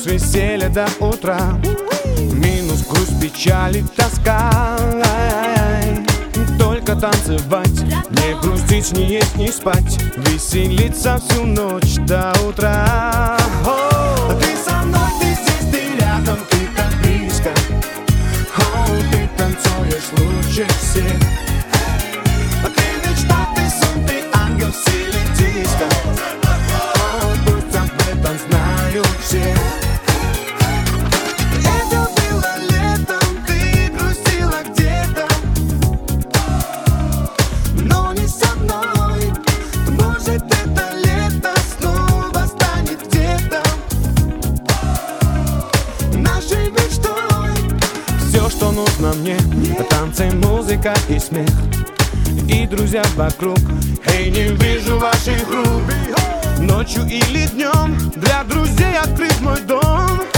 веселья до утра. Минус грусть, печаль и тоска. Только танцевать, не грустить, не есть, не спать, веселиться всю ночь до утра. Ты со мной, ты здесь, ты рядом, ты так близко. Ты танцуешь лучше всех. Ты мечта, ты сон, ты ангел в стиле диско. Пусть об этом знают все. Это было летом, ты грустила где-то, но не со мной. Может, это лето снова станет где-то нашей мечтой. Все, что нужно мне, танцы, музыка и смех, и друзья вокруг. Эй, не вижу ваших рук. Ночью или днем для друзей открыт мой дом.